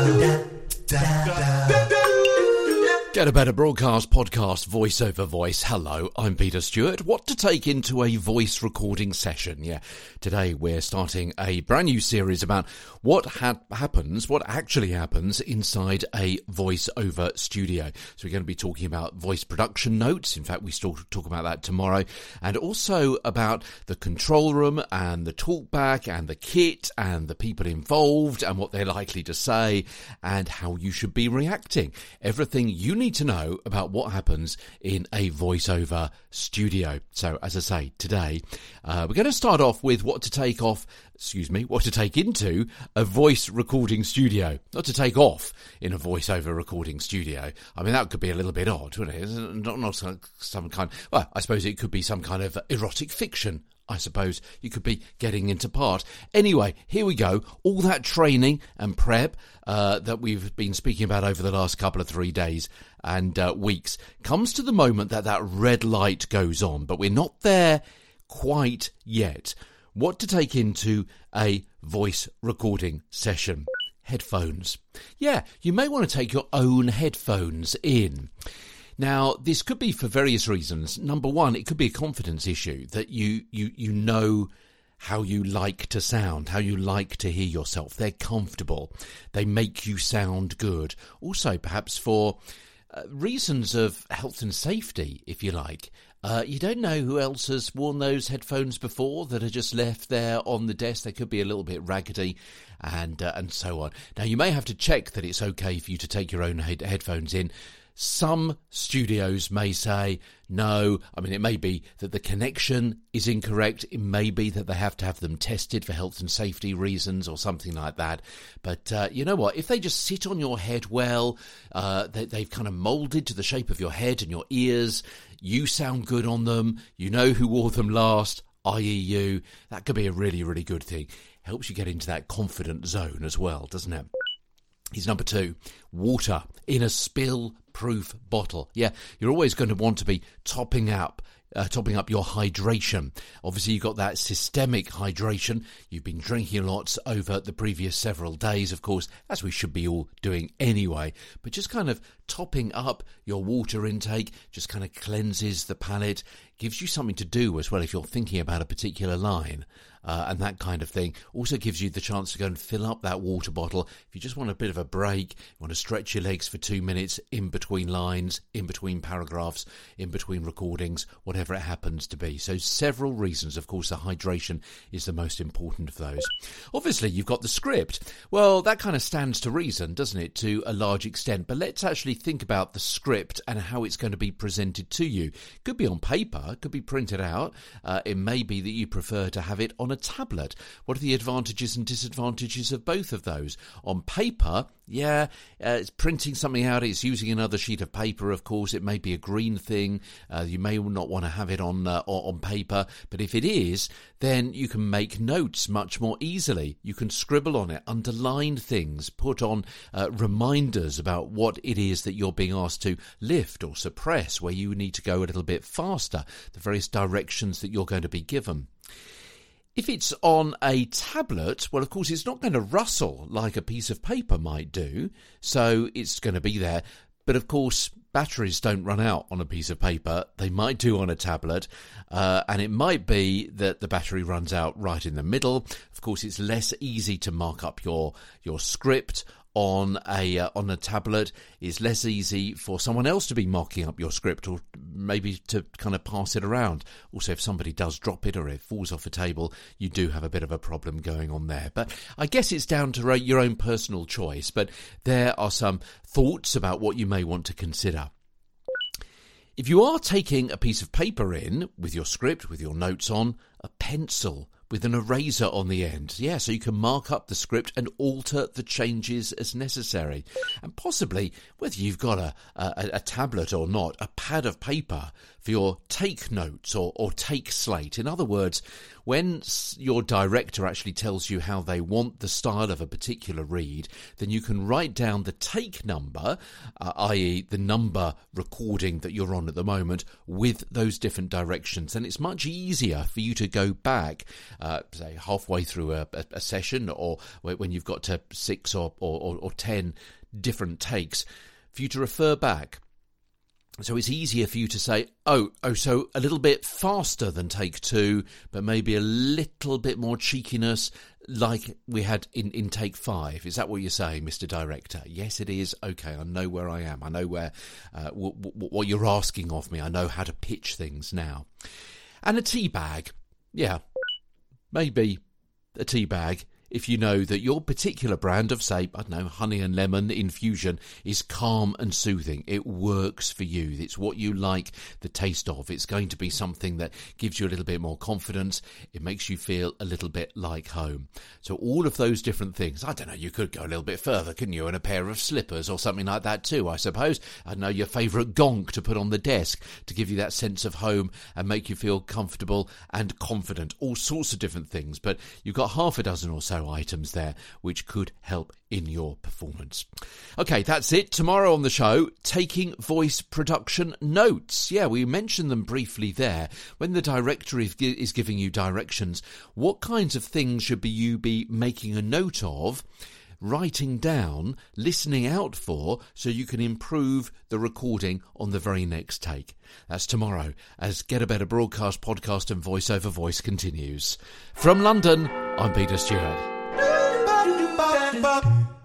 Get a Better Broadcast podcast, Voice Over Voice. Hello, I'm Peter Stewart. What to take into a voice recording session? Yeah, today we're starting a brand new series about what actually happens inside a voice-over studio. So we're going to be talking about voice production notes. In fact, we still talk about that tomorrow. And also about the control room and the talkback and the kit and the people involved and what they're likely to say and how you should be reacting. Everything you need to know about what happens in a voiceover studio. So, as I say, today we're going to start off with what to take into a voice recording studio. Not to take off in a voiceover recording studio. I mean, that could be a little bit odd, wouldn't it? Not some kind. Well, I suppose it could be some kind of erotic fiction. I suppose you could be getting into part. Anyway, here we go. All that training and prep that we've been speaking about over the last couple of 3 days and weeks comes to the moment that red light goes on. But we're not there quite yet. What to take into a voice recording session? Headphones. Yeah, you may want to take your own headphones in. Now, this could be for various reasons. Number one, it could be a confidence issue that you know how you like to sound, how you like to hear yourself. They're comfortable. They make you sound good. Also, perhaps for reasons of health and safety, if you like. You don't know who else has worn those headphones before that are just left there on the desk. They could be a little bit raggedy and so on. Now, you may have to check that it's okay for you to take your own headphones in. Some studios may say, no, I mean, it may be that the connection is incorrect. It may be that they have to have them tested for health and safety reasons or something like that. But you know what? If they just sit on your head well, they've kind of molded to the shape of your head and your ears, you sound good on them, you know who wore them last, i.e. you, that could be a really, really good thing. Helps you get into that confident zone as well, doesn't it? Here's number 2, water in a spill-proof bottle. Yeah, you're always going to want to be topping up your hydration. Obviously, you've got that systemic hydration. You've been drinking lots over the previous several days, of course, as we should be all doing anyway. But just kind of topping up your water intake just kind of cleanses the palate, gives you something to do as well if you're thinking about a particular line. And that kind of thing. Also gives you the chance to go and fill up that water bottle. If you just want a bit of a break, you want to stretch your legs for 2 minutes in between lines, in between paragraphs, in between recordings, whatever it happens to be. So several reasons. Of course, the hydration is the most important of those. Obviously, you've got the script. Well, that kind of stands to reason, doesn't it, to a large extent. But let's actually think about the script and how it's going to be presented to you. It could be on paper, it could be printed out. It may be that you prefer to have it on a tablet. What are the advantages and disadvantages of both of those? On paper, it's printing something out, it's using another sheet of paper, of course. It may be a green thing. You may not want to have it on paper, but if it is, then you can make notes much more easily. You can scribble on it, underline things, put on reminders about what it is that you're being asked to lift or suppress, where you need to go a little bit faster, the various directions that you're going to be given. If it's on a tablet, well, of course, it's not going to rustle like a piece of paper might do, so it's going to be there. But, of course, batteries don't run out on a piece of paper. They might do on a tablet, and it might be that the battery runs out right in the middle. Of course, it's less easy to mark up your script on a tablet. It's less easy for someone else to be marking up your script or maybe to kind of pass it around. Also, if somebody does drop it or it falls off a table, you do have a bit of a problem going on there. But I guess it's down to your own personal choice. But there are some thoughts about what you may want to consider. If you are taking a piece of paper in with your script, with your notes on, a pencil with an eraser on the end. Yeah, so you can mark up the script and alter the changes as necessary. And possibly, whether you've got a tablet or not, a pad of paper for your take notes or take slate. In other words, when your director actually tells you how they want the style of a particular read, then you can write down the take number, i.e. the number recording that you're on at the moment, with those different directions. And it's much easier for you to go back say halfway through a session, or when you've got to 6 or 10 different takes, for you to refer back. So it's easier for you to say, so a little bit faster than take 2, but maybe a little bit more cheekiness like we had in take 5. Is that what you're saying, Mr. Director? Yes, it is. Okay, I know where I am. I know where what you're asking of me. I know how to pitch things now. And a tea bag. Yeah, maybe a tea bag. If you know that your particular brand of, say, I don't know, honey and lemon infusion is calm and soothing. It works for you. It's what you like the taste of. It's going to be something that gives you a little bit more confidence. It makes you feel a little bit like home. So all of those different things. I don't know, you could go a little bit further, couldn't you? And a pair of slippers or something like that too, I suppose. I don't know, your favourite gonk to put on the desk to give you that sense of home and make you feel comfortable and confident. All sorts of different things. But you've got half a dozen or so items there which could help in your performance. Okay, that's it. Tomorrow on the show, taking voice production notes. Yeah, we mentioned them briefly there. When the director is giving you directions, what kinds of things should you be making a note of, writing down, listening out for, so you can improve the recording on the very next take? That's tomorrow as Get a Better Broadcast Podcast and Voice Over Voice continues. From London, I'm Peter Stewart.